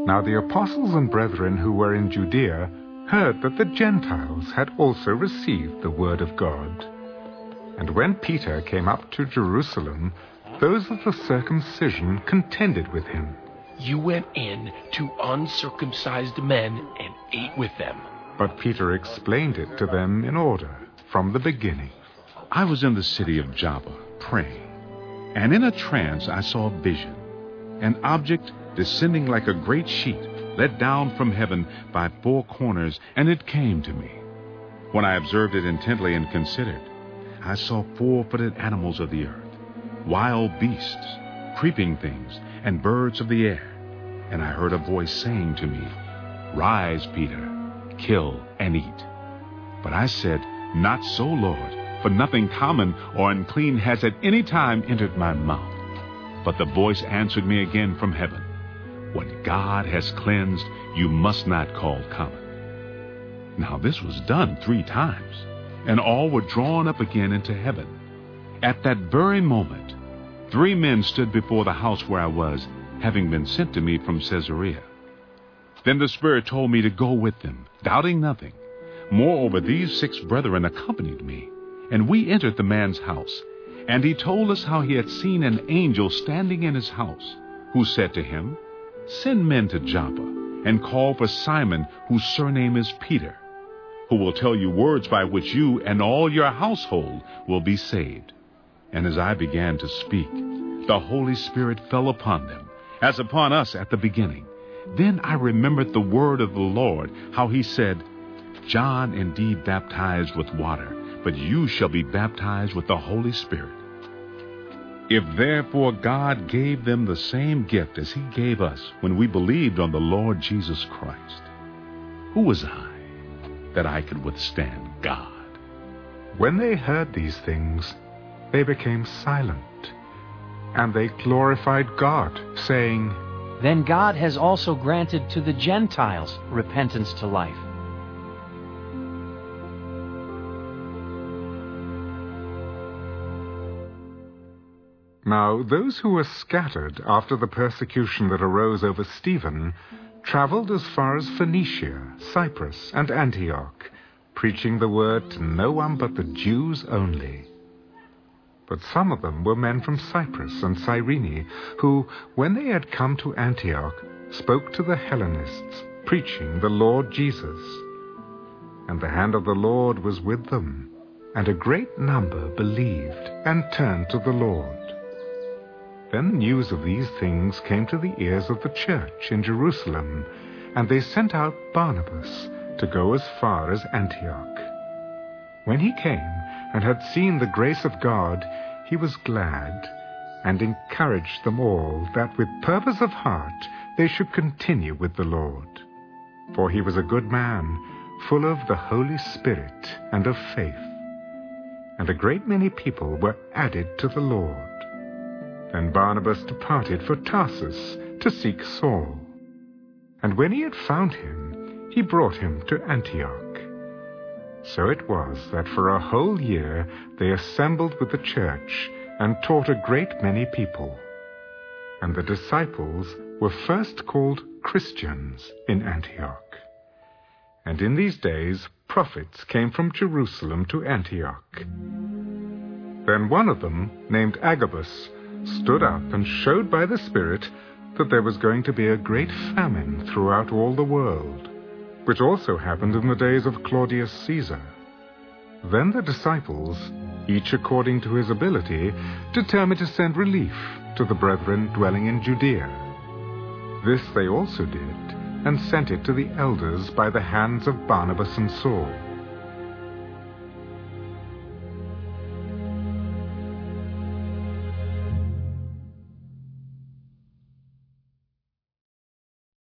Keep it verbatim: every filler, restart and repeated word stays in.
Now the apostles and brethren who were in Judea heard that the Gentiles had also received the word of God. And when Peter came up to Jerusalem, those of the circumcision contended with him. You went in to uncircumcised men and ate with them. But Peter explained it to them in order, from the beginning. I was in the city of Joppa, praying, and in a trance I saw a vision, an object descending like a great sheet, let down from heaven by four corners, and it came to me. When I observed it intently and considered, I saw four-footed animals of the earth, wild beasts, creeping things, and birds of the air. And I heard a voice saying to me, Rise, Peter, kill and eat. But I said, Not so, Lord, for nothing common or unclean has at any time entered my mouth. But the voice answered me again from heaven, What God has cleansed, you must not call common. Now this was done three times, and all were drawn up again into heaven. At that very moment, three men stood before the house where I was, having been sent to me from Caesarea. Then the Spirit told me to go with them, doubting nothing. Moreover, these six brethren accompanied me, and we entered the man's house. And he told us how he had seen an angel standing in his house, who said to him, Send men to Joppa, and call for Simon, whose surname is Peter, who will tell you words by which you and all your household will be saved. And as I began to speak, the Holy Spirit fell upon them, as upon us at the beginning. Then I remembered the word of the Lord, how he said, John indeed baptized with water, but you shall be baptized with the Holy Spirit. If therefore God gave them the same gift as he gave us when we believed on the Lord Jesus Christ, who was I that I could withstand God? When they heard these things, they became silent, and they glorified God, saying, Then God has also granted to the Gentiles repentance to life. Now those who were scattered after the persecution that arose over Stephen traveled as far as Phoenicia, Cyprus, and Antioch, preaching the word to no one but the Jews only. But some of them were men from Cyprus and Cyrene, who, when they had come to Antioch, spoke to the Hellenists, preaching the Lord Jesus. And the hand of the Lord was with them, and a great number believed and turned to the Lord. Then the news of these things came to the ears of the church in Jerusalem, and they sent out Barnabas to go as far as Antioch. When he came and had seen the grace of God, he was glad, and encouraged them all that with purpose of heart they should continue with the Lord. For he was a good man, full of the Holy Spirit and of faith. And a great many people were added to the Lord. Then Barnabas departed for Tarsus to seek Saul. And when he had found him, he brought him to Antioch. So it was that for a whole year they assembled with the church and taught a great many people. And the disciples were first called Christians in Antioch. And in these days prophets came from Jerusalem to Antioch. Then one of them, named Agabus, stood up and showed by the Spirit that there was going to be a great famine throughout all the world, which also happened in the days of Claudius Caesar. Then the disciples, each according to his ability, determined to send relief to the brethren dwelling in Judea. This they also did, and sent it to the elders by the hands of Barnabas and Saul.